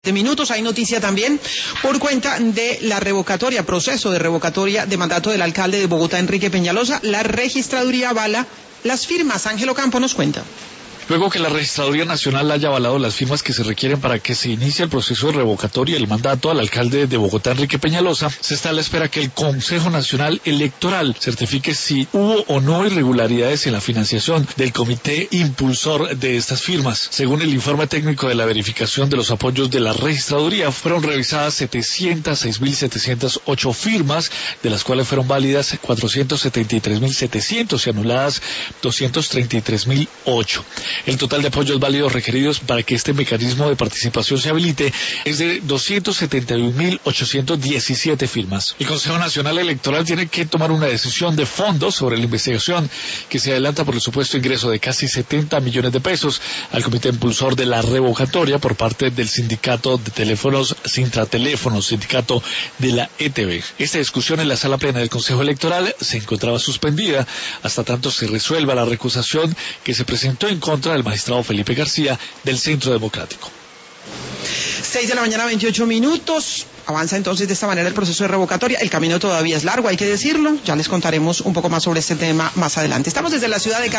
De minutos hay noticia también por cuenta de la revocatoria, proceso de revocatoria de mandato del alcalde de Bogotá, Enrique Peñalosa. La registraduría avala las firmas. Ángelo Campo nos cuenta. Luego que la Registraduría Nacional haya avalado las firmas que se requieren para que se inicie el proceso de revocatoria del mandato al alcalde de Bogotá, Enrique Peñalosa, se está a la espera que el Consejo Nacional Electoral certifique si hubo o no irregularidades en la financiación del comité impulsor de estas firmas. Según el informe técnico de la verificación de los apoyos de la Registraduría, fueron revisadas 706.708 firmas, de las cuales fueron válidas 473.700 y anuladas 233.008. El total de apoyos válidos requeridos para que este mecanismo de participación se habilite es de 271.817 firmas. El Consejo Nacional Electoral tiene que tomar una decisión de fondo sobre la investigación que se adelanta por el supuesto ingreso de casi 70 millones de pesos al comité impulsor de la revocatoria por parte del sindicato de teléfonos Sintrateléfonos, sindicato de la ETB. Esta discusión en la sala plena del Consejo Electoral se encontraba suspendida hasta tanto se resuelva la recusación que se presentó en contra del magistrado Felipe García del Centro Democrático. 6:28 a.m. Avanza entonces de esta manera el proceso de revocatoria. El camino todavía es largo, hay que decirlo. Ya les contaremos un poco más sobre este tema más adelante. Estamos desde la ciudad de